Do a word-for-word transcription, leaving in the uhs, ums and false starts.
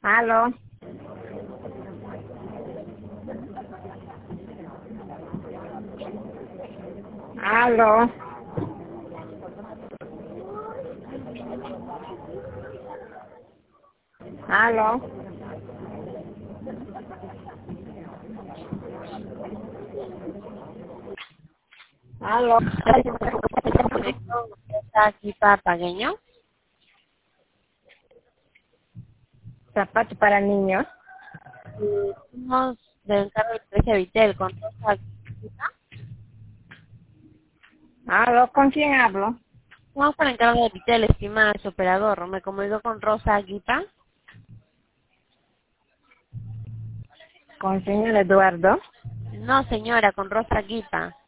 Aló. Aló. Aló. Aló. Está aquí papagueño. Zapatos para niños. Somos del encargo de Iglesia Vitel con Rosa Guipa. Aló, ¿con quién hablo? Vamos por el encargo de Vitel, estimada su operador. Me comunico con Rosa Guipa. Con el señor Eduardo. No, señora, con Rosa Guipa.